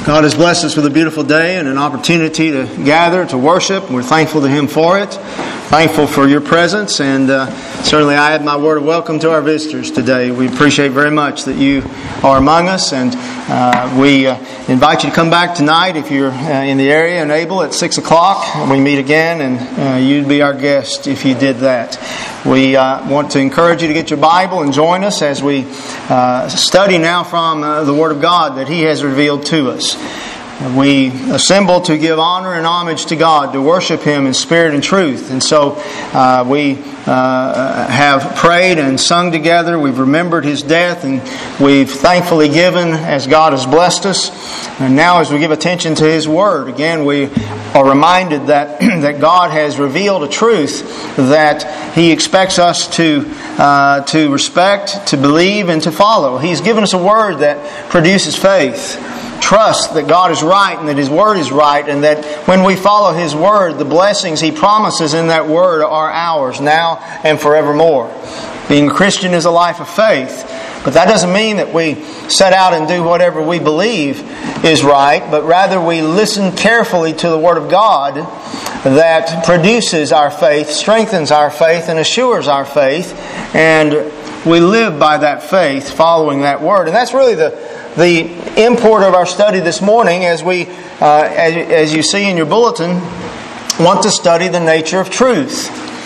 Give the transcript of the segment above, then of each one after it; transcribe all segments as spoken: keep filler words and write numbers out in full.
God has blessed us with a beautiful day and an opportunity to gather, to worship. We're thankful to Him for it. Thankful for your presence, and uh, certainly I add my word of welcome to our visitors today. We appreciate very much that you are among us, and uh, we uh, invite you to come back tonight if you're uh, in the area and able at six o'clock. We meet again, and uh, you'd be our guest if you did that. We uh, want to encourage you to get your Bible and join us as we uh, study now from uh, the Word of God that He has revealed to us. We assemble to give honor and homage to God, to worship Him in spirit and truth. And so uh, we uh, have prayed and sung together. We've remembered His death, and we've thankfully given as God has blessed us. And now as we give attention to His Word, again we are reminded that, that God has revealed a truth that He expects us to, uh, to respect, to believe, and to follow. He's given us a Word that produces faith. Trust that God is right and that His Word is right, and that when we follow His Word, the blessings He promises in that Word are ours now and forevermore. Being a Christian is a life of faith, but that doesn't mean that we set out and do whatever we believe is right, but rather we listen carefully to the Word of God that produces our faith, strengthens our faith, and assures our faith, and we live by that faith, following that Word. And that's really the The import of our study this morning, as we, uh, as, as you see in your bulletin, want to study the nature of truth.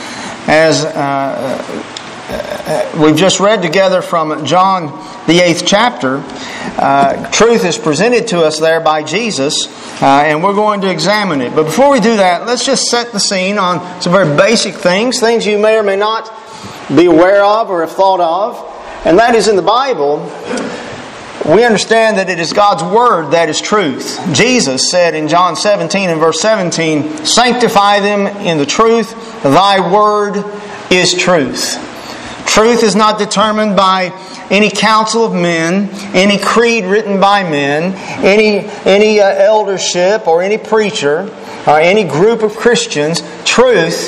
As uh, we've just read together from John, the eighth chapter, uh, truth is presented to us there by Jesus, uh, and we're going to examine it. But before we do that, let's just set the scene on some very basic things, things you may or may not be aware of or have thought of, and that is in the Bible. We understand that it is God's Word that is truth. Jesus said in John seventeen and verse seventeen, "Sanctify them in the truth, Thy Word is truth." Truth is not determined by any council of men, any creed written by men, any, any uh, eldership or any preacher, or any group of Christians. Truth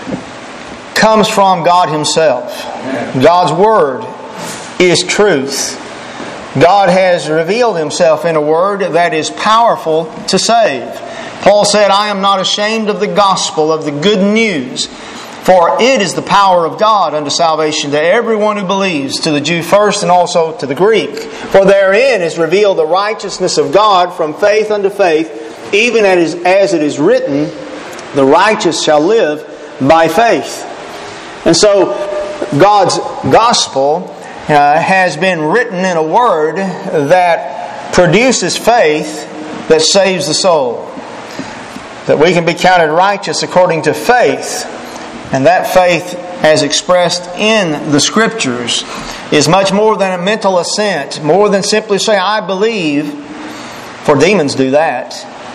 comes from God Himself. God's Word is truth. God has revealed Himself in a Word that is powerful to save. Paul said, "I am not ashamed of the gospel, of the good news, for it is the power of God unto salvation to everyone who believes, to the Jew first and also to the Greek. For therein is revealed the righteousness of God from faith unto faith, even as it is written, the righteous shall live by faith." And so, God's gospel Uh, has been written in a Word that produces faith that saves the soul. That we can be counted righteous according to faith. And that faith, as expressed in the Scriptures, is much more than a mental assent, more than simply saying, "I believe," for demons do that.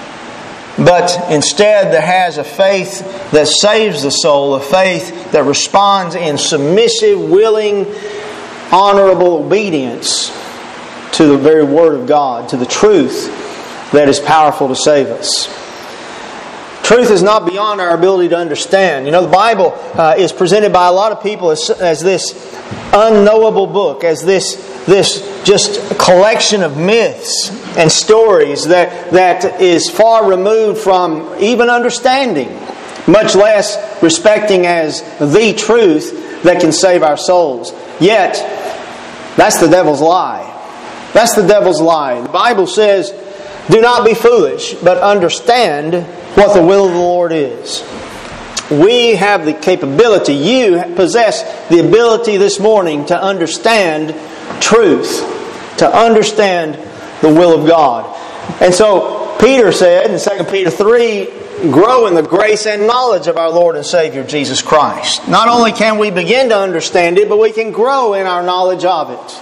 But instead there has a faith that saves the soul, a faith that responds in submissive, willing, honorable obedience to the very Word of God, to the truth that is powerful to save us. Truth is not beyond our ability to understand. You know, the Bible uh, is presented by a lot of people as, as this unknowable book, as this this just collection of myths and stories that, that is far removed from even understanding, much less respecting as the truth that can save our souls. Yet, that's the devil's lie. That's the devil's lie. The Bible says, "Do not be foolish, but understand what the will of the Lord is." We have the capability, you possess the ability this morning to understand truth, to understand the will of God. And so, Peter said in Second Peter three, "Grow in the grace and knowledge of our Lord and Savior Jesus Christ." Not only can we begin to understand it, but we can grow in our knowledge of it,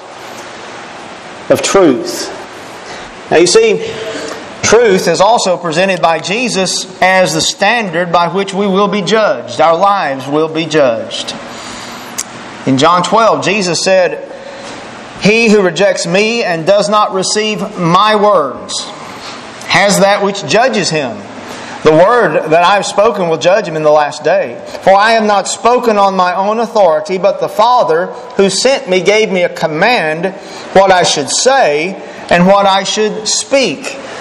of truth. Now you see, truth is also presented by Jesus as the standard by which we will be judged. Our lives will be judged. In John twelve, Jesus said, "He who rejects me and does not receive my words has that which judges him. The word that I have spoken will judge him in the last day. For I have not spoken on my own authority, but the Father who sent me gave me a command what I should say and what I should speak.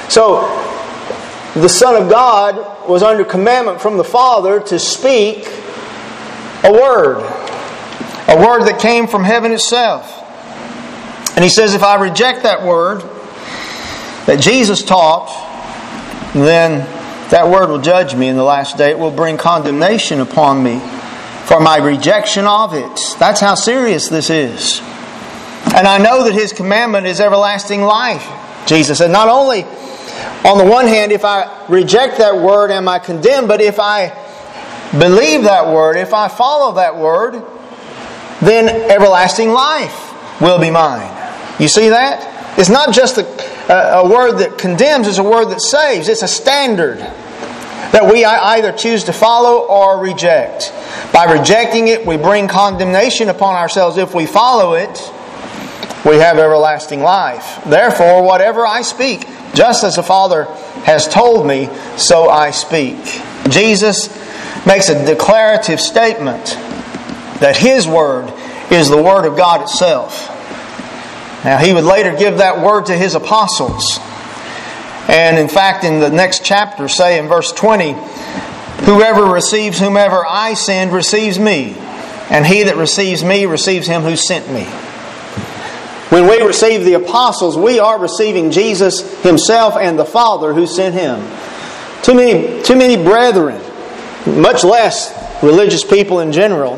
So, the Son of God was under commandment from the Father to speak a word. A word that came from heaven itself. And He says, if I reject that word that Jesus taught, then that word will judge me in the last day. It will bring condemnation upon me for my rejection of it. That's how serious this is. And I know that His commandment is everlasting life, Jesus said. Not only, on the one hand, if I reject that word, am I condemned? But if I believe that word, if I follow that word, then everlasting life will be mine. You see that? It's not just a, a, a word that condemns, it's a word that saves. It's a standard that we either choose to follow or reject. By rejecting it, we bring condemnation upon ourselves. If we follow it, we have everlasting life. Therefore, whatever I speak, just as the Father has told me, so I speak. Jesus makes a declarative statement that His Word is the Word of God itself. Now, He would later give that Word to His apostles. And in fact, in the next chapter, say in verse twenty, whoever receives whomever I send receives me, and he that receives me receives Him who sent me. When we receive the apostles, we are receiving Jesus Himself and the Father who sent Him. Too many, too many brethren, much less religious people in general,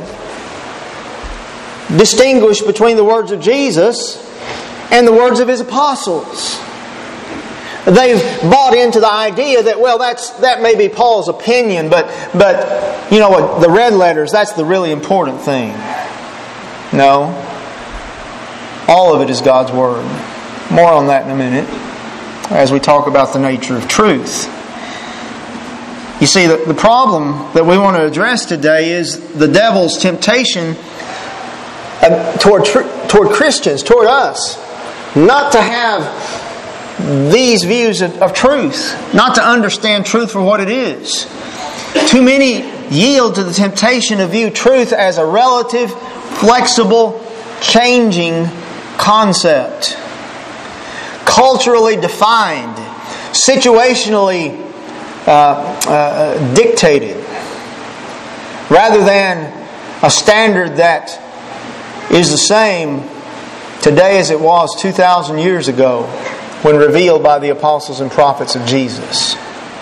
distinguish between the words of Jesus and the words of His apostles. They've bought into the idea that, well, that's that may be Paul's opinion, but but you know what, the red letters, that's the really important thing. No. All of it is God's Word. More on that in a minute as we talk about the nature of truth. You see, the, the problem that we want to address today is the devil's temptation toward toward Christians, toward us, not to have these views of, of truth, not to understand truth for what it is. Too many yield to the temptation to view truth as a relative, flexible, changing concept, culturally defined, situationally uh, uh, dictated, rather than a standard that is the same today as it was two thousand years ago when revealed by the apostles and prophets of Jesus.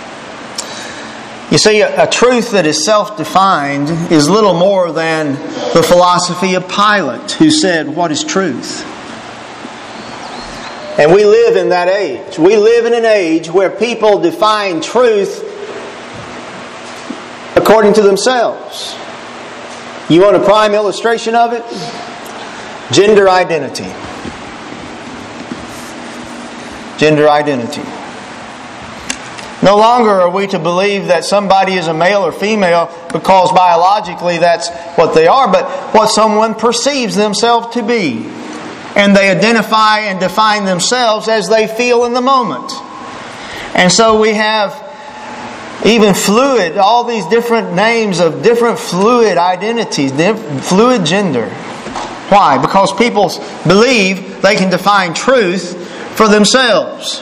You see, a, a truth that is self-defined is little more than the philosophy of Pilate, who said, "What is truth?" And we live in that age. We live in an age where people define truth according to themselves. You want a prime illustration of it? Gender identity. Gender identity. No longer are we to believe that somebody is a male or female because biologically that's what they are, but what someone perceives themselves to be. And they identify and define themselves as they feel in the moment. And so we have even fluid, all these different names of different fluid identities, fluid gender. Why? Because people believe they can define truth for themselves.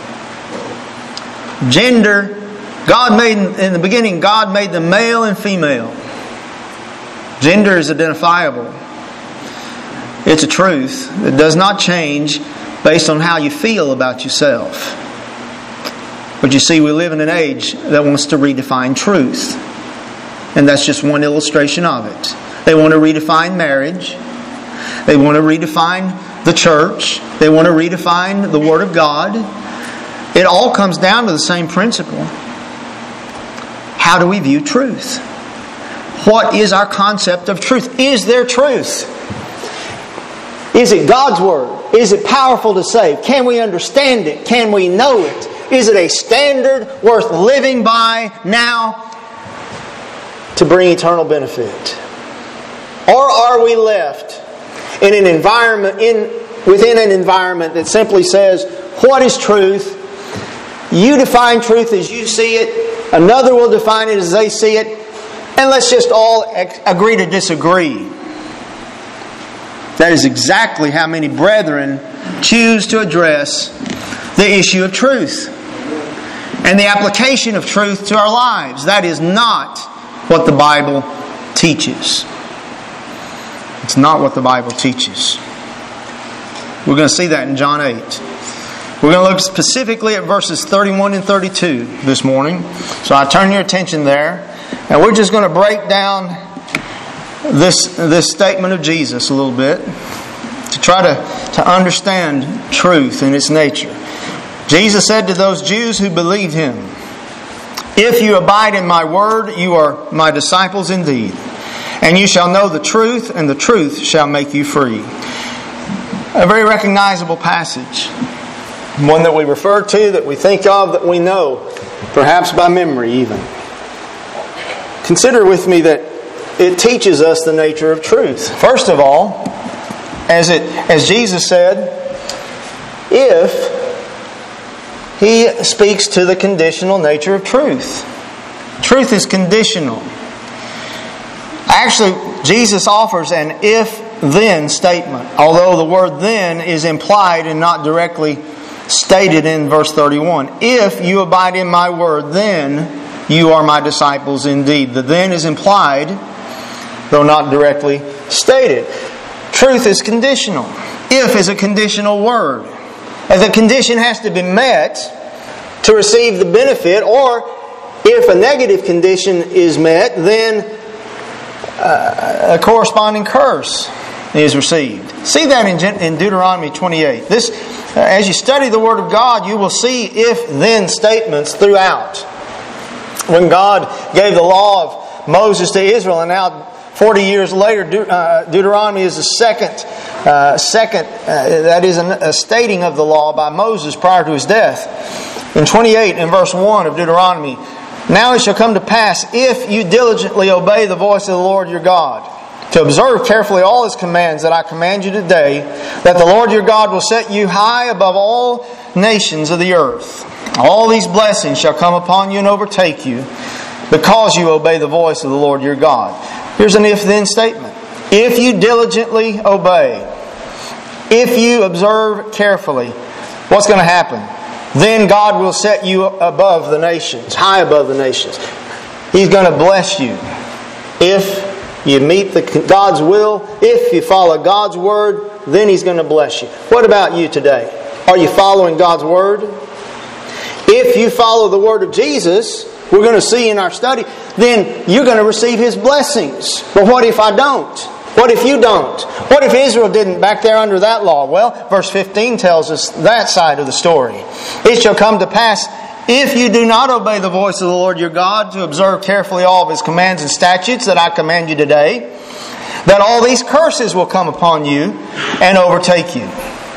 Gender, God made, in the beginning, God made them male and female. Gender is identifiable. It's a truth that does not change based on how you feel about yourself. But you see, we live in an age that wants to redefine truth. And that's just one illustration of it. They want to redefine marriage. They want to redefine the church. They want to redefine the Word of God. It all comes down to the same principle. How do we view truth? What is our concept of truth? Is there truth? Is it God's Word? Is it powerful to save? Can we understand it? Can we know it? Is it a standard worth living by now to bring eternal benefit? Or are we left in an environment, in within an environment that simply says, what is truth? You define truth as you see it. Another will define it as they see it. And let's just all agree to disagree. That is exactly how many brethren choose to address the issue of truth. and the application of truth to our lives. That is not what the Bible teaches. It's not what the Bible teaches. We're going to see that in John eight. We're going to look specifically at verses thirty-one and thirty-two this morning. So I turn your attention there. And we're just going to break down this, this statement of Jesus a little bit to try to, to understand truth in its nature. Jesus said to those Jews who believed Him, "If you abide in my word, you are my disciples indeed. And you shall know the truth, and the truth shall make you free." A very recognizable passage. One that we refer to, that we think of, that we know, perhaps by memory even. Consider with me that it teaches us the nature of truth. First of all, as it as Jesus said, if He speaks to the conditional nature of truth. Truth is conditional. Actually, Jesus offers an if-then statement, although the word then is implied and not directly stated in verse thirty-one. If you abide in my word, then you are my disciples indeed. The then is implied, though not directly stated. Truth is conditional. If is a conditional word. As a condition has to be met to receive the benefit, or if a negative condition is met, then uh, a corresponding curse is received. See that in, in Deuteronomy twenty-eight. This, uh, as you study the Word of God, you will see if-then statements throughout. When God gave the law of Moses to Israel, and now forty years later, De- uh, Deuteronomy is the second, uh, second uh, that is a, a stating of the law by Moses prior to his death. In twenty-eight, in verse one of Deuteronomy, "Now it shall come to pass, if you diligently obey the voice of the Lord your God, to observe carefully all His commands that I command you today, that the Lord your God will set you high above all nations of the earth. All these blessings shall come upon you and overtake you, because you obey the voice of the Lord your God." Here's an if-then statement. If you diligently obey, if you observe carefully, what's going to happen? Then God will set you above the nations, high above the nations. He's going to bless you. If you meet the, God's will, if you follow God's word, then He's going to bless you. What about you today? Are you following God's word? If you follow the word of Jesus, we're going to see in our study, then you're going to receive His blessings. But what if I don't? What if you don't? What if Israel didn't back there under that law? Well, verse fifteen tells us that side of the story. "It shall come to pass, if you do not obey the voice of the Lord your God, to observe carefully all of His commands and statutes that I command you today, that all these curses will come upon you and overtake you."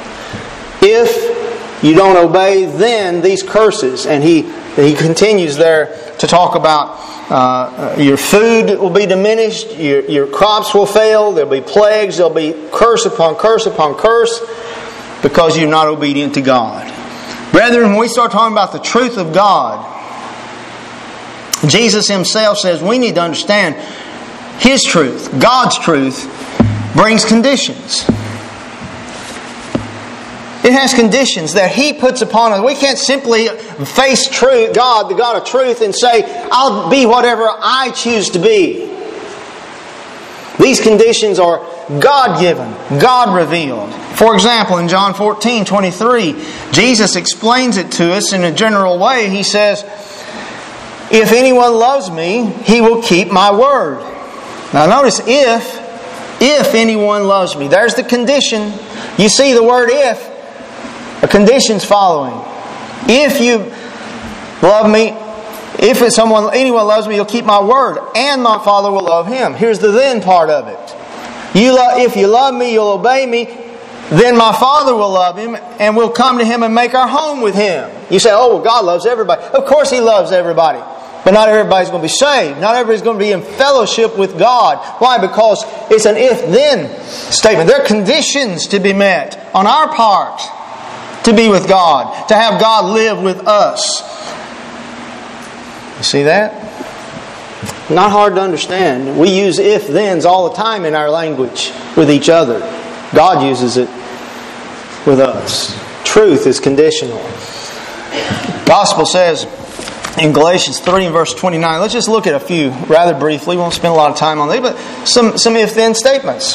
If you don't obey, then these curses, and he he continues there to talk about uh, your food will be diminished, your, your crops will fail, there'll be plagues, there'll be curse upon curse upon curse, because you're not obedient to God. Brethren, when we start talking about the truth of God, Jesus Himself says we need to understand His truth, God's truth, brings conditions. It has conditions that He puts upon us. We can't simply face truth, God, the God of truth, and say, I'll be whatever I choose to be. These conditions are God-given, God-revealed. For example, in John fourteen twenty-three, Jesus explains it to us in a general way. He says, "If anyone loves me, he will keep my word." Now notice, if, if anyone loves me. There's the condition. You see the word if. A condition's following. If you love me, if it's someone, anyone loves me, he'll keep my word, and my Father will love him. Here's the then part of it. You lo- if you love me, you'll obey me, then my Father will love him, and we'll come to him and make our home with him. You say, oh, well, God loves everybody. Of course He loves everybody. But not everybody's going to be saved. Not everybody's going to be in fellowship with God. Why? Because it's an if-then statement. There are conditions to be met on our part to be with God, to have God live with us. You see that? Not hard to understand. We use if-thens all the time in our language with each other. God uses it with us. Truth is conditional. The Gospel says in Galatians three and verse twenty-nine. Let's just look at a few rather briefly. We won't spend a lot of time on these, but some, some if-then statements.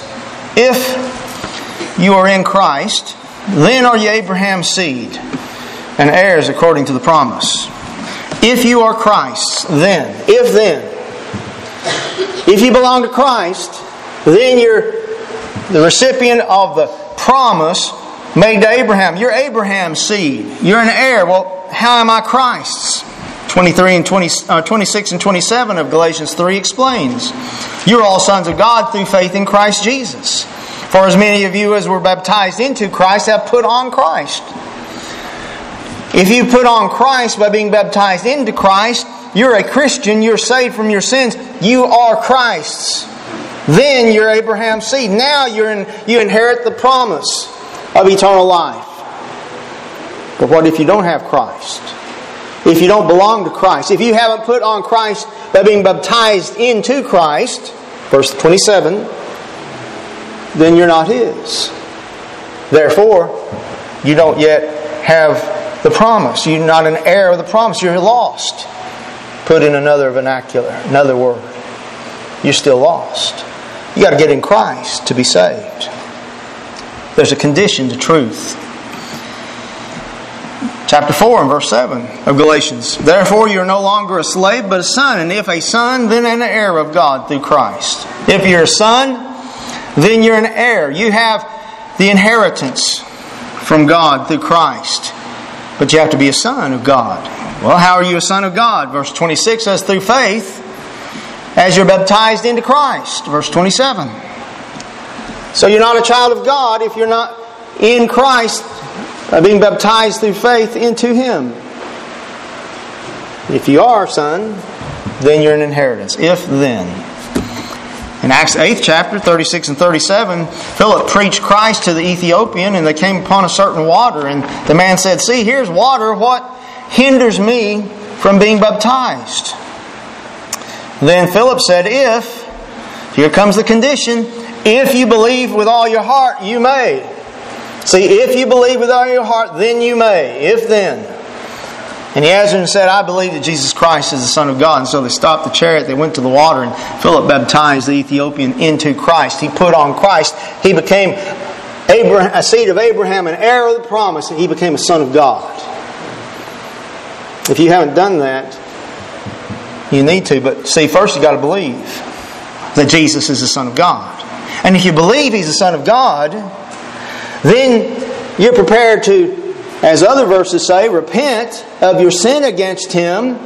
If you are in Christ, then are you Abraham's seed and heirs according to the promise. If you are Christ's, then, if then, if you belong to Christ, then you're the recipient of the promise made to Abraham. You're Abraham's seed. You're an heir. Well, how am I Christ's? twenty-three and twenty, uh, twenty-six and twenty-seven of Galatians three explains. You're all sons of God through faith in Christ Jesus. For as many of you as were baptized into Christ have put on Christ. If you put on Christ by being baptized into Christ, you're a Christian, you're saved from your sins, you are Christ's. Then you're Abraham's seed. Now you're in, you inherit the promise of eternal life. But what if you don't have Christ? If you don't belong to Christ? If you haven't put on Christ by being baptized into Christ, verse twenty-seven, then you're not His. Therefore, you don't yet have the promise. You're not an heir of the promise. You're lost. Put in another vernacular, another word. You're still lost. You got to get in Christ to be saved. There's a condition to truth. Chapter four and verse seven of Galatians. Therefore you are no longer a slave but a son. And if a son, then an heir of God through Christ. If you're a son, then you're an heir. You have the inheritance from God through Christ. But you have to be a son of God. Well, how are you a son of God? Verse twenty-six says, through faith, as you're baptized into Christ. Verse twenty-seven. So you're not a child of God if you're not in Christ, by being baptized through faith into Him. If you are a son, then you're an inheritance. If then. In Acts eighth chapter, thirty-six and thirty-seven, Philip preached Christ to the Ethiopian, and they came upon a certain water, and the man said, see, here's water. What hinders me from being baptized? Then Philip said, if, here comes the condition, if you believe with all your heart, you may. See, if you believe with all your heart, then you may. If then. And he answered and said, I believe that Jesus Christ is the Son of God. And so they stopped the chariot, they went to the water, and Philip baptized the Ethiopian into Christ. He put on Christ. He became Abraham, a seed of Abraham, an heir of the promise, and he became a son of God. If you haven't done that, you need to. But see, first you've got to believe that Jesus is the Son of God. And if you believe He's the Son of God, then you're prepared to, as other verses say, repent of your sin against Him,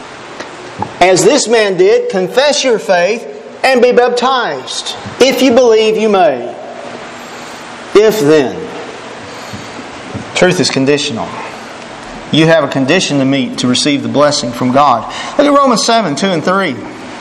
as this man did, confess your faith, and be baptized. If you believe, you may. If then. Truth is conditional. You have a condition to meet to receive the blessing from God. Look at Romans seven, two and three.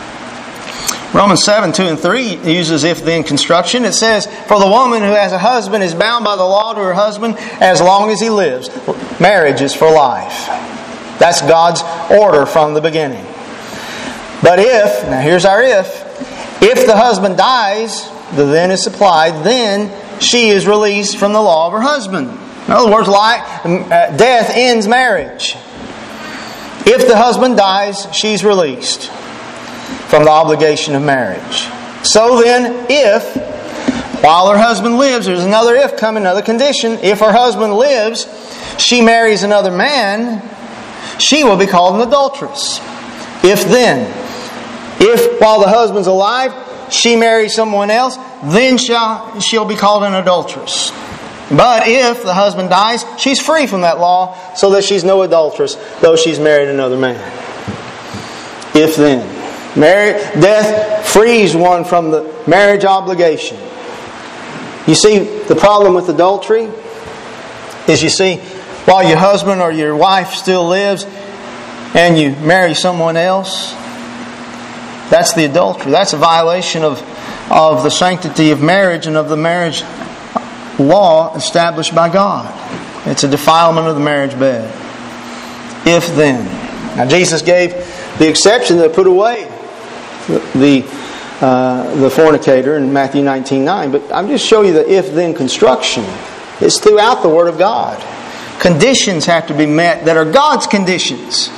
Romans seven, two and three uses if-then construction. It says, for the woman who has a husband is bound by the law to her husband as long as he lives. Marriage is for life. That's God's order from the beginning. But if, now here's our if, if the husband dies, the then is supplied, then she is released from the law of her husband. In other words, life, death ends marriage. If the husband dies, she's released from the obligation of marriage. So then, if, while her husband lives, there's another if coming, another condition. If her husband lives, she marries another man, she will be called an adulteress. If then, if while the husband's alive, she marries someone else, then shall, she'll be called an adulteress. But if the husband dies, she's free from that law, so that she's no adulteress, though she's married another man. If then. Marriage, death frees one from the marriage obligation. You see, the problem with adultery is, you see, while your husband or your wife still lives and you marry someone else, that's the adultery. That's a violation of, of the sanctity of marriage and of the marriage law established by God. It's a defilement of the marriage bed. If then. Now Jesus gave the exception that put away the uh, the fornicator in Matthew nineteen nine. But I'm just showing you the if-then construction. It's throughout the Word of God. Conditions have to be met that are God's conditions.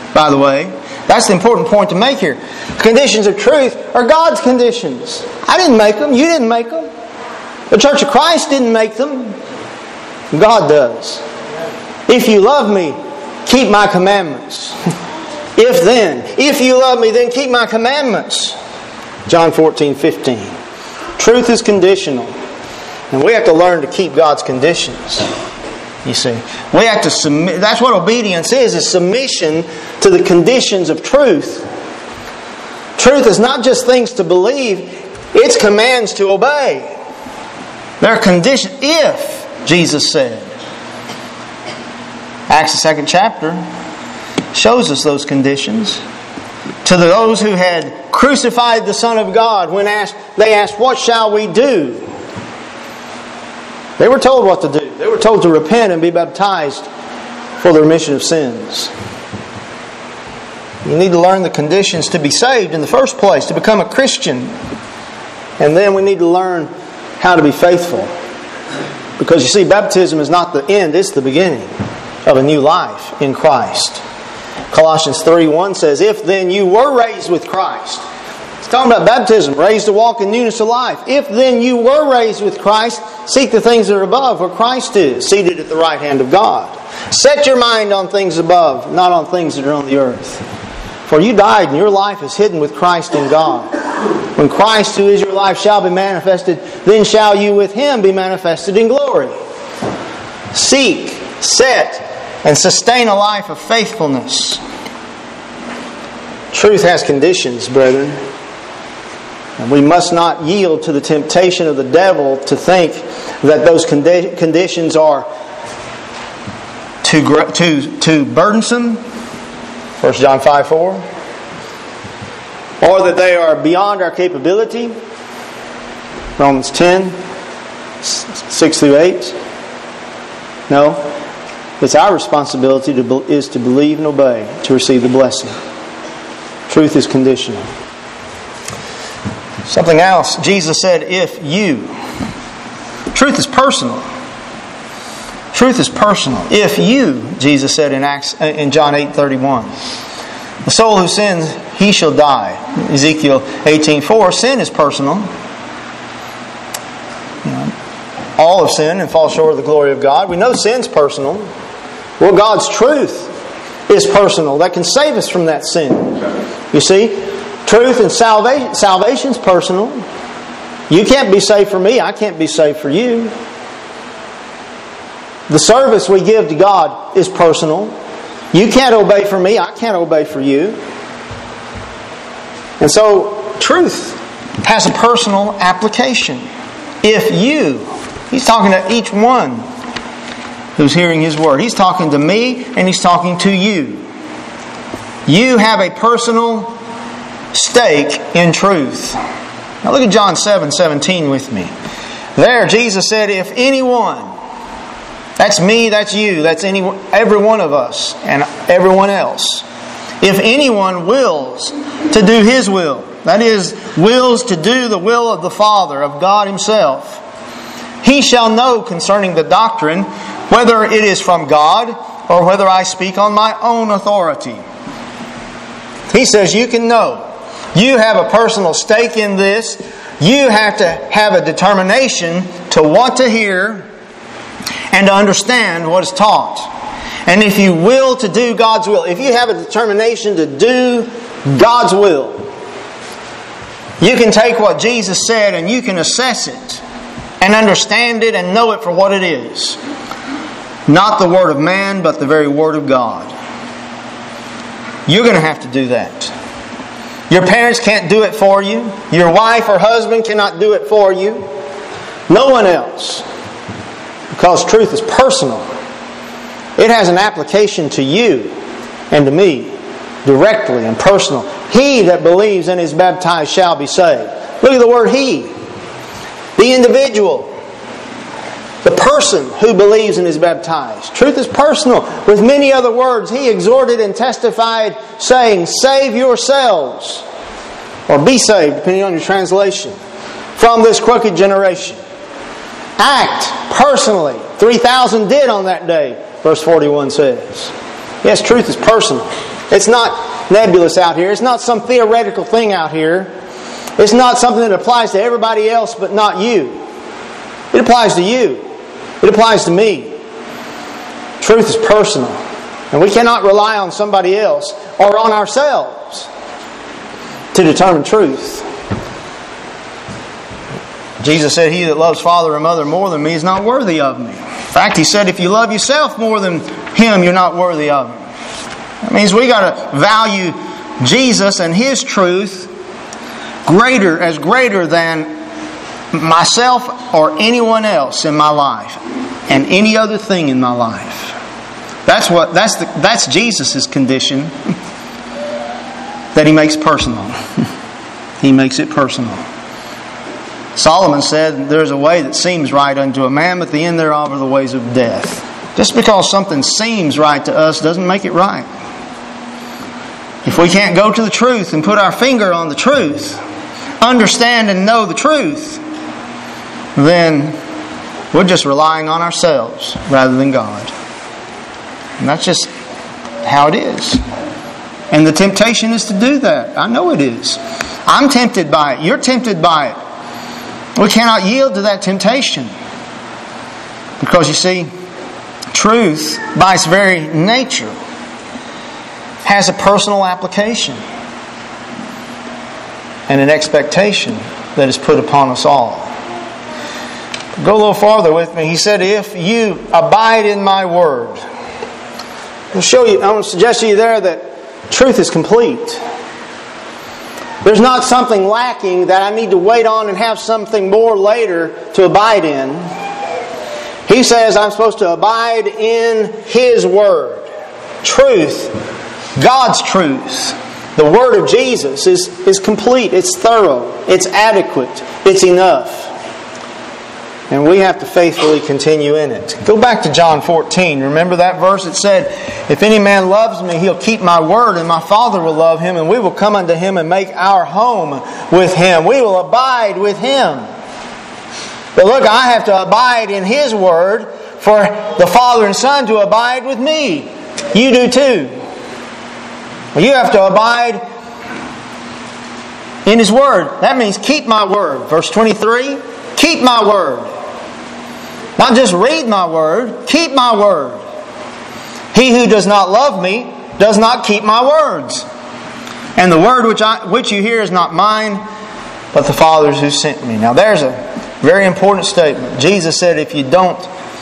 by the way. That's the important point to make here. Conditions of truth are God's conditions. I didn't make them. You didn't make them. The Church of Christ didn't make them. God does. If you love me, keep my commandments. If then, if you love me, then keep my commandments. John fourteen fifteen. Truth is conditional. And we have to learn to keep God's conditions. You see, we have to submit. That's what obedience is, is submission to the conditions of truth. Truth is not just things to believe, it's commands to obey. There are conditions, if, Jesus said. Acts the second chapter shows us those conditions. To those who had crucified the Son of God, when asked, they asked, what shall we do? They were told what to do. They were told to repent and be baptized for the remission of sins. You need to learn the conditions to be saved in the first place, to become a Christian. And then we need to learn how to be faithful. Because you see, baptism is not the end, it's the beginning of a new life in Christ. Colossians three one says, if then you were raised with Christ. It's talking about baptism, raised to walk in newness of life. If then you were raised with Christ, seek the things that are above, where Christ is, seated at the right hand of God. Set your mind on things above, not on things that are on the earth. For you died, and your life is hidden with Christ in God. When Christ, who is your life, shall be manifested, then shall you with Him be manifested in glory. Seek, set, and sustain a life of faithfulness. Truth has conditions, brethren. And we must not yield to the temptation of the devil to think that those condi- conditions are too, too, too burdensome. First John five four. Or that they are beyond our capability. Romans ten six through eight. No. It's our responsibility to be, is to believe and obey to receive the blessing. Truth is conditional. Something else. Jesus said, if you. Truth is personal. Truth is personal. If you, Jesus said in Acts, in John eight thirty-one. The soul who sins, he shall die. Ezekiel eighteen four. Sin is personal. You know, all have sinned and fall short of the glory of God. We know sin's personal. Well, God's truth is personal. That can save us from that sin. You see, truth and salvation, salvation's personal. You can't be saved for me. I can't be saved for you. The service we give to God is personal. You can't obey for me. I can't obey for you. And so, truth has a personal application. If you, He's talking to each one who's hearing His word. He's talking to me and He's talking to you. You have a personal stake in truth. Now look at John seven seventeen with me. There, Jesus said, if anyone, that's me, that's you, that's any, every one of us and everyone else. If anyone wills to do His will, that is, wills to do the will of the Father, of God Himself, he shall know concerning the doctrine whether it is from God or whether I speak on my own authority. He says you can know. You have a personal stake in this. You have to have a determination to want to hear and to understand what is taught. And if you will to do God's will, if you have a determination to do God's will, you can take what Jesus said and you can assess it and understand it and know it for what it is. Not the word of man, but the very word of God. You're going to have to do that. Your parents can't do it for you. Your wife or husband cannot do it for you. No one else. Because truth is personal. It has an application to you and to me, directly and personal. He that believes and is baptized shall be saved. Look at the word he. The individual. The person who believes and is baptized. Truth is personal. With many other words, he exhorted and testified, saying, save yourselves, or be saved, depending on your translation, from this crooked generation. Act personally. three thousand did on that day, verse forty-one says. Yes, truth is personal. It's not nebulous out here. It's not some theoretical thing out here. It's not something that applies to everybody else but not you. It applies to you. It applies to me. Truth is personal. And we cannot rely on somebody else or on ourselves to determine truth. Jesus said, "He that loves father or mother more than me is not worthy of me." In fact, He said, if you love yourself more than Him, you're not worthy of Him. That means we got to value Jesus and His truth greater, as greater than myself or anyone else in my life and any other thing in my life. That's what that's the that's Jesus' condition that He makes personal. He makes it personal. Solomon said, "There's a way that seems right unto a man, but the end thereof are the ways of death." Just because something seems right to us doesn't make it right. If we can't go to the truth and put our finger on the truth, understand and know the truth, then we're just relying on ourselves rather than God. And that's just how it is. And the temptation is to do that. I know it is. I'm tempted by it. You're tempted by it. We cannot yield to that temptation. Because you see, truth, by its very nature, has a personal application and an expectation that is put upon us all. Go a little farther with me. He said, "If you abide in my word." I'll show you, I want to suggest to you there that truth is complete. There's not something lacking that I need to wait on and have something more later to abide in. He says I'm supposed to abide in His word. Truth, God's truth, the word of Jesus is, is complete. It's thorough. It's adequate. It's enough. And we have to faithfully continue in it. Go back to John fourteen. Remember that verse? It said, "If any man loves me, he'll keep my word, and my Father will love him, and we will come unto him and make our home with him." We will abide with Him. But look, I have to abide in His word for the Father and Son to abide with me. You do too. You have to abide in His word. That means keep my word. Verse twenty-three, keep my word. Not just read my word, keep my word. He who does not love me does not keep my words. And the word which I which you hear is not mine, but the Father's who sent me. Now there's a very important statement. Jesus said, if you don't,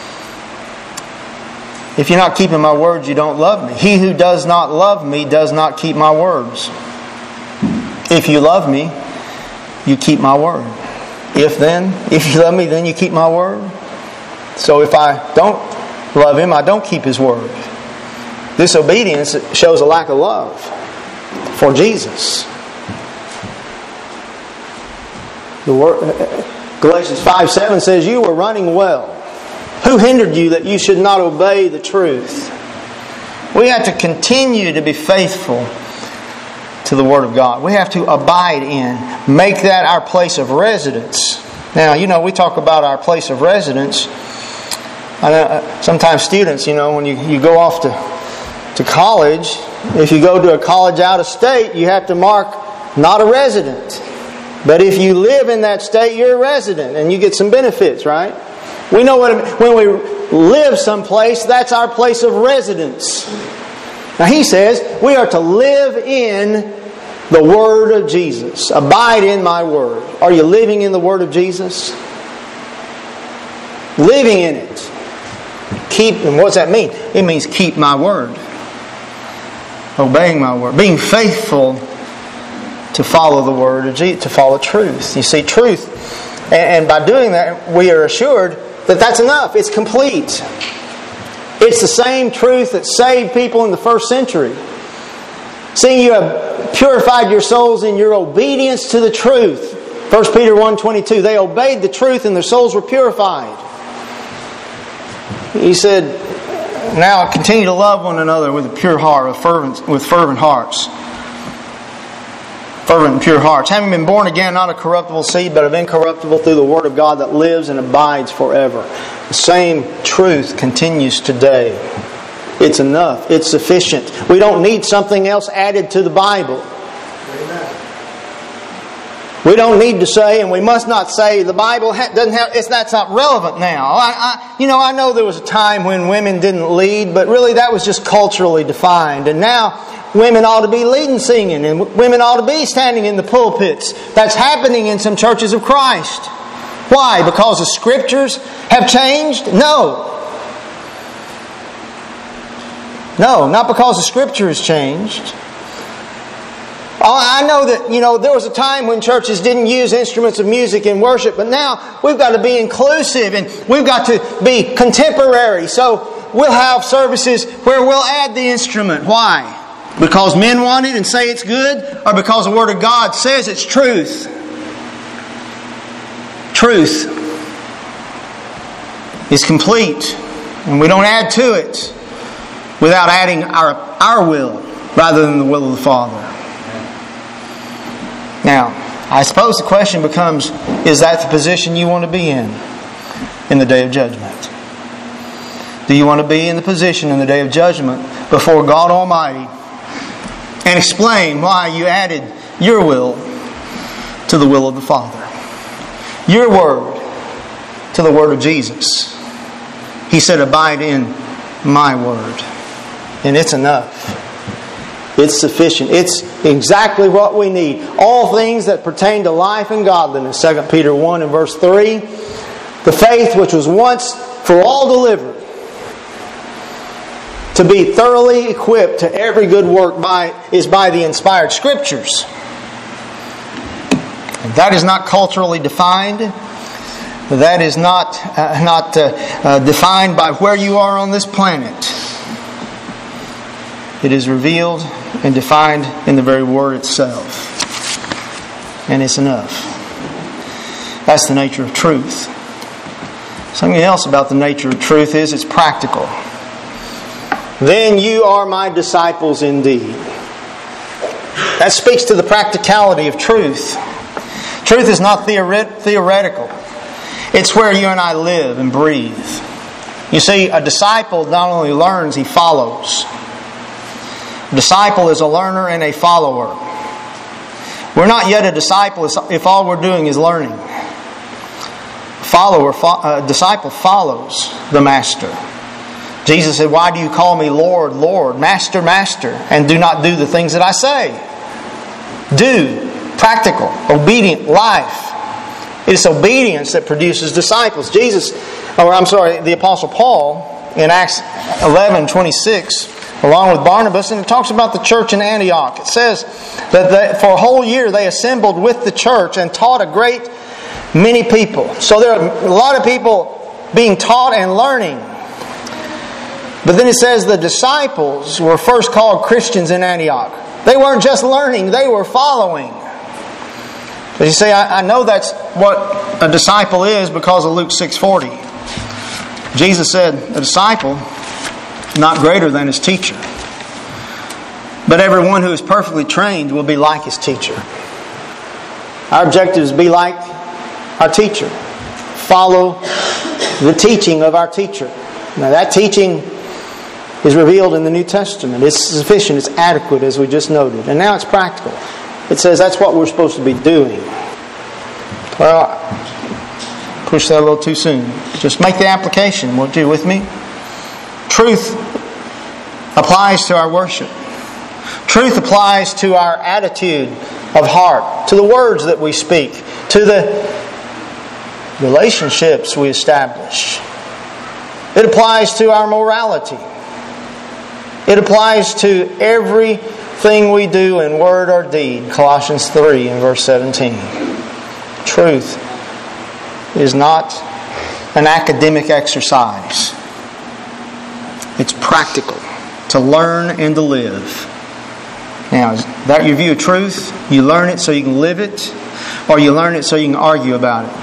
if you're not keeping my words, you don't love me. He who does not love me does not keep my words. If you love me, you keep my word. If then, if you love me, then you keep my word. So if I don't love Him, I don't keep His word. Disobedience shows a lack of love for Jesus. The word, Galatians five seven says, "You were running well. Who hindered you that you should not obey the truth?" We have to continue to be faithful to the Word of God. We have to abide in, make that our place of residence. Now, you know, we talk about our place of residence. I know sometimes students, you know, when you, you go off to, to college, if you go to a college out of state, you have to mark not a resident. But if you live in that state, you're a resident and you get some benefits, right? We know what it, when we live someplace, that's our place of residence. Now He says we are to live in the Word of Jesus. Abide in my Word. Are you living in the Word of Jesus? Living in it. Keep, and what does that mean? It means keep my Word. Obeying my Word. Being faithful to follow the Word of Jesus, to follow truth. You see, truth. And by doing that, we are assured that that's enough. It's complete. It's the same truth that saved people in the first century. Seeing you have purified your souls in your obedience to the truth. First Peter one twenty-two. They obeyed the truth and their souls were purified. He said, now continue to love one another with a pure heart, with fervent, with fervent hearts. Fervent and pure hearts. Having been born again, not of corruptible seed, but of incorruptible, through the Word of God that lives and abides forever. The same truth continues today. It's enough. It's sufficient. We don't need something else added to the Bible. We don't need to say, and we must not say, the Bible ha- doesn't have, it's, that's not relevant now. I, I, you know, I know there was a time when women didn't lead, but really that was just culturally defined. And now women ought to be leading singing, and women ought to be standing in the pulpits. That's happening in some churches of Christ. Why? Because the Scriptures have changed? No. No, not because the Scripture has changed. I know that, you know, there was a time when churches didn't use instruments of music in worship, but now we've got to be inclusive and we've got to be contemporary. So we'll have services where we'll add the instrument. Why? Because men want it and say it's good, or because the Word of God says it's truth? Truth is complete, and we don't add to it without adding our, our will rather than the will of the Father. Now, I suppose the question becomes, is that the position you want to be in in the day of judgment? Do you want to be in the position in the day of judgment before God Almighty and explain why you added your will to the will of the Father? Your word to the word of Jesus. He said, abide in my word. And it's enough. It's sufficient. It's exactly what we need. All things that pertain to life and godliness. Second Peter one and verse three. The faith which was once for all delivered, to be thoroughly equipped to every good work by is by the inspired Scriptures. And that is not culturally defined. That is not, uh, not uh, uh, defined by where you are on this planet. It is revealed and defined in the very Word itself. And it's enough. That's the nature of truth. Something else about the nature of truth is it's practical. Then you are my disciples indeed. That speaks to the practicality of truth. Truth is not theoret- theoretical. It's where you and I live and breathe. You see, a disciple not only learns, he follows. A disciple is a learner and a follower. We're not yet a disciple if all we're doing is learning. Follower, a disciple follows the Master. Jesus said, why do you call me Lord, Lord, Master, Master, and do not do the things that I say? Do. Practical, obedient life. It's obedience that produces disciples. Jesus, or I'm sorry, the Apostle Paul in Acts eleven twenty-six, along with Barnabas, and it talks about the church in Antioch. It says that they, for a whole year they assembled with the church and taught a great many people. So there are a lot of people being taught and learning. But then it says the disciples were first called Christians in Antioch. They weren't just learning, they were following. But you see, I, I know that's what a disciple is because of Luke six forty. Jesus said, a disciple not greater than his teacher. But everyone who is perfectly trained will be like his teacher. Our objective is to be like our teacher. Follow the teaching of our teacher. Now that teaching is revealed in the New Testament. It's sufficient, it's adequate, as we just noted. And now it's practical. It says that's what we're supposed to be doing. Well, push that a little too soon. Just make the application. Won't you with me? Truth applies to our worship. Truth applies to our attitude of heart, to the words that we speak, to the relationships we establish. It applies to our morality. It applies to everything we do in word or deed. Colossians three and verse seventeen. Truth is not an academic exercise. It's practical to learn and to live. Now, is that your view of truth? You learn it so you can live it, or you learn it so you can argue about it?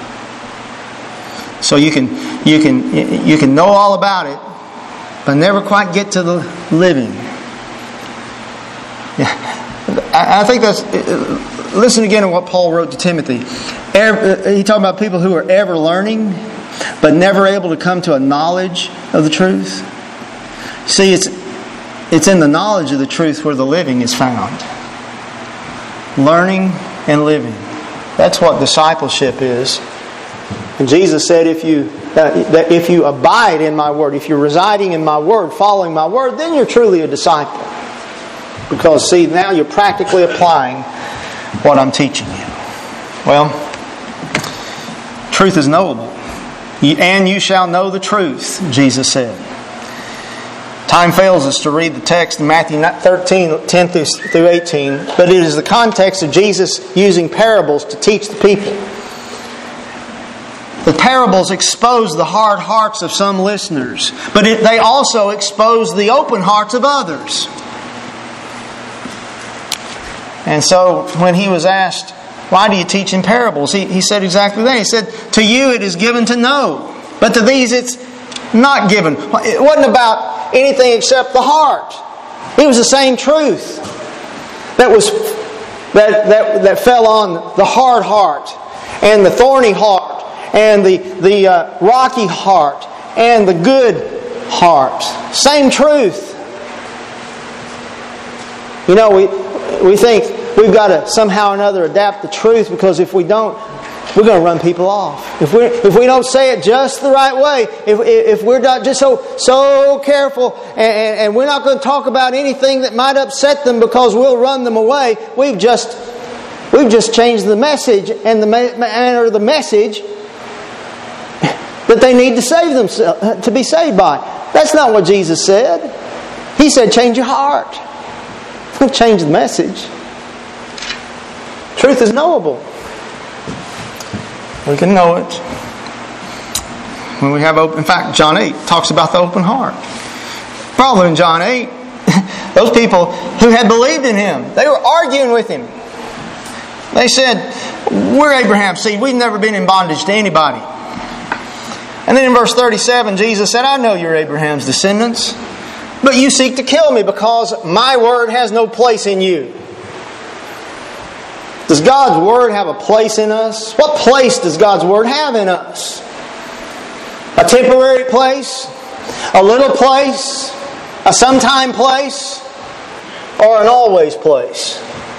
So you can you can you can know all about it, but never quite get to the living. Yeah, I think that's. Listen again to what Paul wrote to Timothy. He talked about people who are ever learning, but never able to come to a knowledge of the truth. See, it's it's in the knowledge of the truth where the living is found. Learning and living. That's what discipleship is. And Jesus said, if you uh, that if you abide in my word, if you're residing in my word, following my word, then you're truly a disciple. Because, see, now you're practically applying what I'm teaching you. Well, truth is knowable. And you shall know the truth, Jesus said. Time fails us to read the text in Matthew thirteen, ten through eighteen, but it is the context of Jesus using parables to teach the people. The parables expose the hard hearts of some listeners, but it, they also expose the open hearts of others. And so when he was asked, why do you teach in parables? He, he said exactly that. He said, to you it is given to know, but to these it's not given. It wasn't about anything except the heart. It was the same truth that was that that, that fell on the hard heart and the thorny heart and the, the uh, rocky heart and the good heart. Same truth. You know, we we think we've got to somehow or another adapt the truth, because if we don't, we're going to run people off. If we if we don't say it just the right way, if if we're not just so so careful, and, and we're not going to talk about anything that might upset them because we'll run them away, we've just we've just changed the message and the manner of the message that they need to save themselves, to be saved by. That's not what Jesus said. He said, change your heart. Don't change the message. Truth is knowable. We can know it when we have open. In fact, John eight talks about the open heart. Problem in John eight, those people who had believed in Him, they were arguing with Him. They said, we're Abraham's seed. We've never been in bondage to anybody. And then in verse thirty-seven, Jesus said, I know you're Abraham's descendants, but you seek to kill me because my word has no place in you. Does God's Word have a place in us? What place does God's Word have in us? A temporary place? A little place? A sometime place? Or an always place?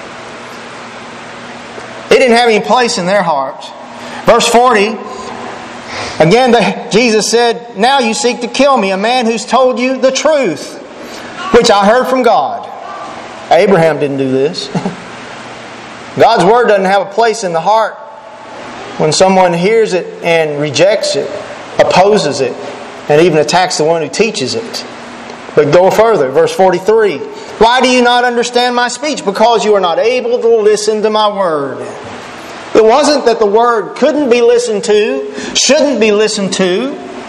It didn't have any place in their heart. Verse forty, again the, Jesus said, now you seek to kill me, a man who's told you the truth, which I heard from God. Abraham didn't do this. God's Word doesn't have a place in the heart when someone hears it and rejects it, opposes it, and even attacks the one who teaches it. But go further, verse forty-three. Why do you not understand my speech? Because you are not able to listen to my Word. It wasn't that the Word couldn't be listened to, shouldn't be listened to.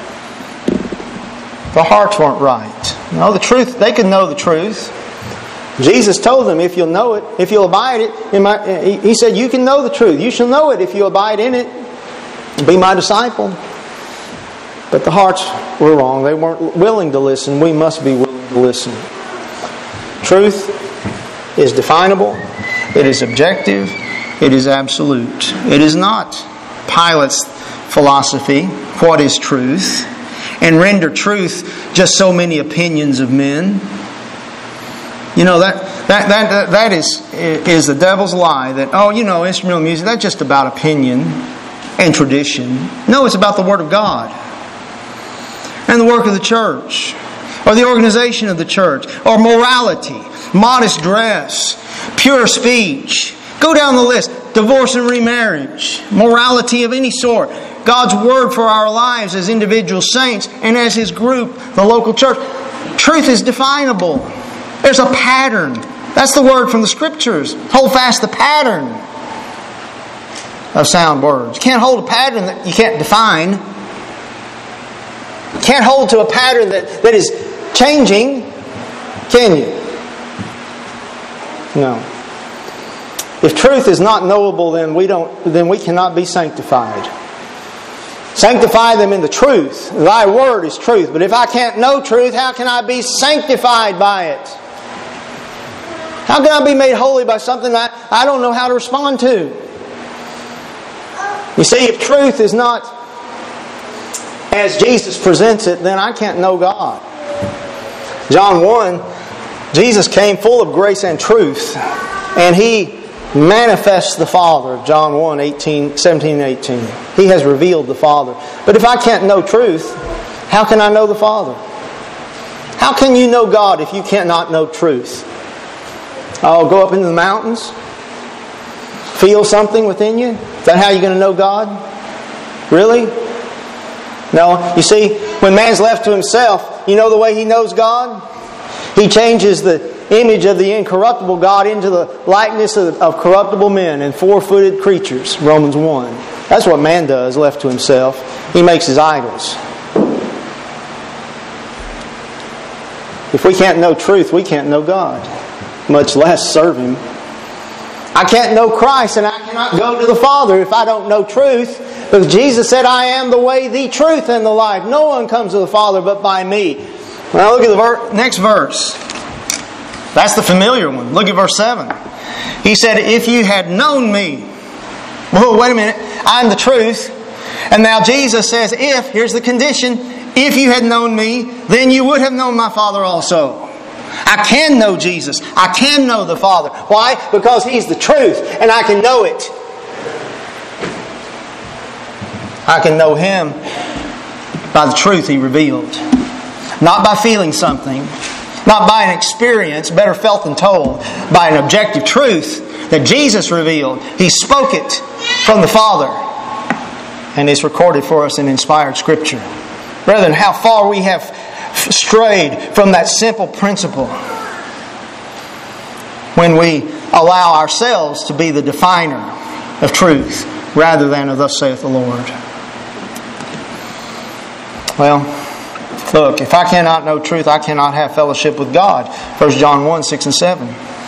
The hearts weren't right. No, the truth, they could know the truth. Jesus told them, if you'll know it, if you'll abide it, in my, He said, you can know the truth. You shall know it if you abide in it. Be my disciple. But the hearts were wrong. They weren't willing to listen. We must be willing to listen. Truth is definable. It is objective. It is absolute. It is not Pilate's philosophy, what is truth, and render truth just so many opinions of men. You know, that that that that is is the devil's lie that, oh, you know, instrumental music, that's just about opinion and tradition. No, it's about the Word of God and the work of the church, or the organization of the church, or morality, modest dress, pure speech. Go down the list. Divorce and remarriage, morality of any sort, God's Word for our lives as individual saints and as His group, the local church. Truth is definable. There's a pattern. That's the word from the Scriptures. Hold fast the pattern of sound words. You can't hold a pattern that you can't define. You can't hold to a pattern that, that is changing, can you? No. If truth is not knowable, then we don't. Then we cannot be sanctified. Sanctify them in the truth. Thy word is truth. But if I can't know truth, how can I be sanctified by it? How can I be made holy by something that I don't know how to respond to? You see, if truth is not as Jesus presents it, then I can't know God. John one, Jesus came full of grace and truth, and He manifests the Father. John one, eighteen, seventeen and eighteen. He has revealed the Father. But if I can't know truth, how can I know the Father? How can you know God if you cannot know truth? Oh, go up into the mountains? Feel something within you? Is that how you're going to know God? Really? No. You see, when man's left to himself, you know the way he knows God? He changes the image of the incorruptible God into the likeness of, of corruptible men and four-footed creatures. Romans one. That's what man does, left to himself. He makes his idols. If we can't know truth, we can't know God, much less serve Him. I can't know Christ, and I cannot go to the Father if I don't know truth. Because Jesus said, I am the way, the truth, and the life. No one comes to the Father but by me. Now look at the ver- next verse. That's the familiar one. Look at verse seven. He said, if you had known me. Well, wait a minute. I'm the truth. And now Jesus says, if, here's the condition, if you had known me, then you would have known my Father also. I can know Jesus. I can know the Father. Why? Because He's the truth, and I can know it. I can know Him by the truth He revealed. Not by feeling something. Not by an experience, better felt than told. By an objective truth that Jesus revealed. He spoke it from the Father. And it's recorded for us in inspired Scripture. Brethren, how far we have strayed from that simple principle when we allow ourselves to be the definer of truth rather than of thus saith the Lord. Well, look, if I cannot know truth, I cannot have fellowship with God. First John one, six and seven.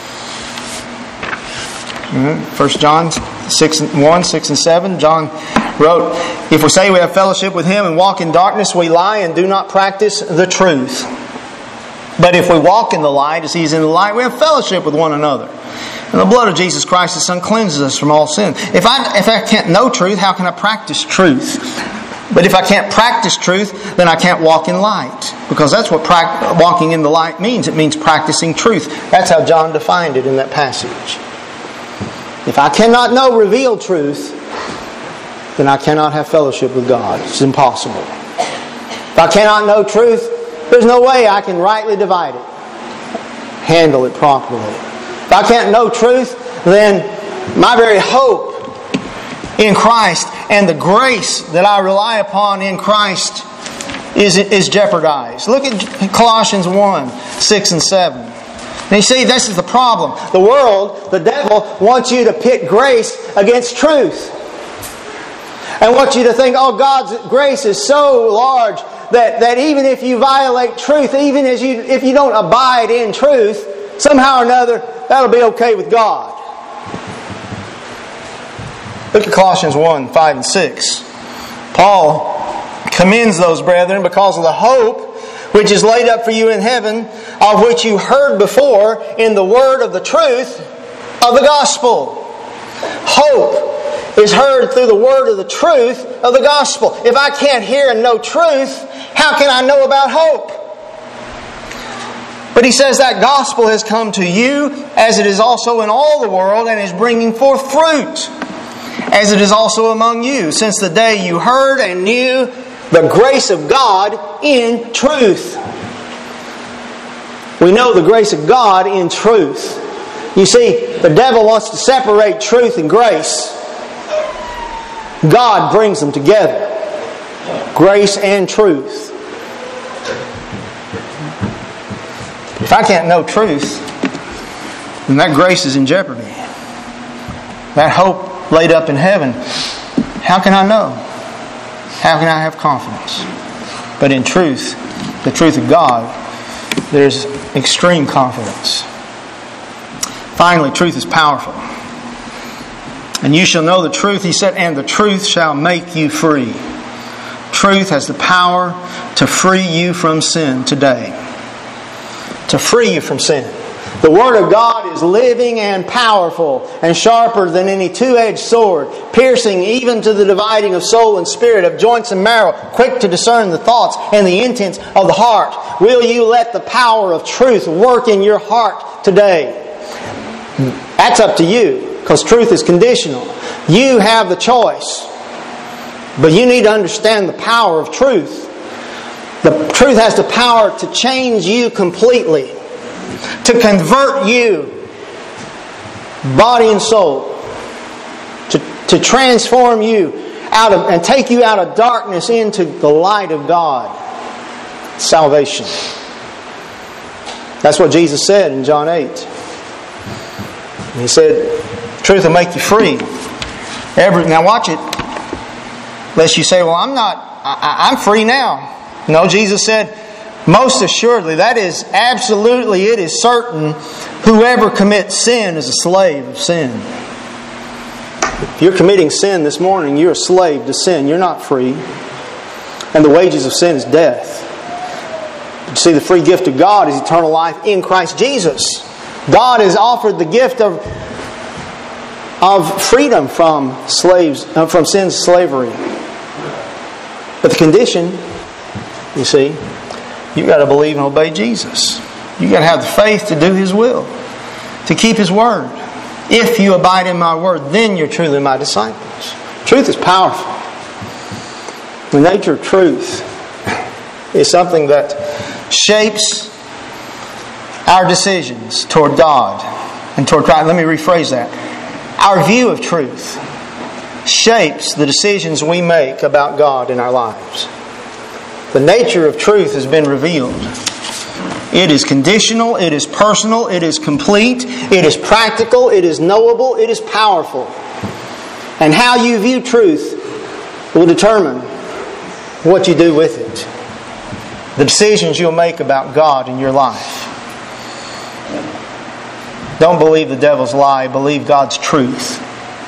First John one, six and seven. John wrote, if we say we have fellowship with Him and walk in darkness, we lie and do not practice the truth. But if we walk in the light as He is in the light, we have fellowship with one another. And the blood of Jesus Christ, His Son, cleanses us from all sin. If I, if I can't know truth, how can I practice truth? But if I can't practice truth, then I can't walk in light. Because that's what pra- walking in the light means. It means practicing truth. That's how John defined it in that passage. If I cannot know revealed truth, then I cannot have fellowship with God. It's impossible. If I cannot know truth, there's no way I can rightly divide it, handle it properly. If I can't know truth, then my very hope in Christ and the grace that I rely upon in Christ is, is jeopardized. Look at Colossians one, six and seven. And you see, this is the problem. The world, the devil, wants you to pit grace against truth. And wants you to think, oh, God's grace is so large that, that even if you violate truth, even as you, if you don't abide in truth, somehow or another, that'll be okay with God. Look at Colossians one, five and six. Paul commends those brethren because of the hope which is laid up for you in heaven, of which you heard before in the word of the truth of the gospel. Hope is heard through the word of the truth of the gospel. If I can't hear and know truth, how can I know about hope? But he says that gospel has come to you as it is also in all the world and is bringing forth fruit, as it is also among you, since the day you heard and knew the grace of God in truth. We know the grace of God in truth. You see, the devil wants to separate truth and grace. God brings them together. Grace and truth. If I can't know truth, then that grace is in jeopardy. That hope laid up in heaven, how can I know? How can I have confidence? But in truth, the truth of God, there's extreme confidence. Finally, truth is powerful. And you shall know the truth, he said, and the truth shall make you free. Truth has the power to free you from sin today. To free you from sin. The Word of God is living and powerful and sharper than any two-edged sword, piercing even to the dividing of soul and spirit, of joints and marrow, quick to discern the thoughts and the intents of the heart. Will you let the power of truth work in your heart today? That's up to you, because truth is conditional. You have the choice. But you need to understand the power of truth. The truth has the power to change you completely, to convert you, body and soul, to, to transform you out of and take you out of darkness into the light of God. Salvation. That's what Jesus said in John eight. He said, truth will make you free. Every, now watch it. Lest you say, well, I'm not, I, I'm free now. No, Jesus said, most assuredly, that is absolutely, it is certain, whoever commits sin is a slave of sin. If you're committing sin this morning, you're a slave to sin. You're not free. And the wages of sin is death. But you see, the free gift of God is eternal life in Christ Jesus. God has offered the gift of of freedom from slaves, uh, from sin's slavery. But the condition, you see, you've got to believe and obey Jesus. You've got to have the faith to do His will, to keep His word. If you abide in my word, then you're truly my disciples. Truth is powerful. The nature of truth is something that shapes our decisions toward God and toward Christ. Let me rephrase that. Our view of truth shapes the decisions we make about God in our lives. The nature of truth has been revealed. It is conditional, it is personal, it is complete, it is practical, it is knowable, it is powerful. And how you view truth will determine what you do with it. The decisions you'll make about God in your life. Don't believe the devil's lie, believe God's truth.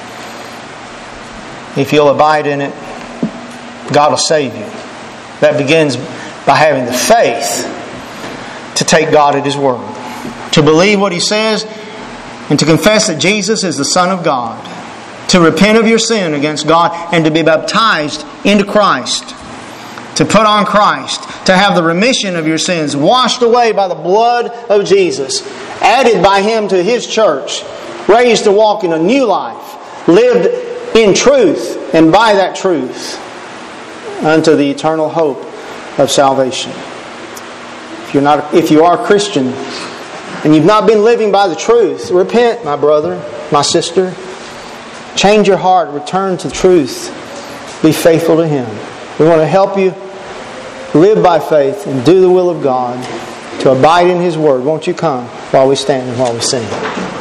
If you'll abide in it, God will save you. That begins by having the faith to take God at His word, to believe what He says, and to confess that Jesus is the Son of God, to repent of your sin against God, and to be baptized into Christ, to put on Christ, to have the remission of your sins washed away by the blood of Jesus, added by Him to His church, raised to walk in a new life, lived in truth, and by that truth unto the eternal hope of salvation. If you're not, if you are a Christian and you've not been living by the truth, repent, my brother, my sister. Change your heart, return to the truth. Be faithful to Him. We want to help you live by faith and do the will of God, to abide in His word. Won't you come while we stand and while we sing?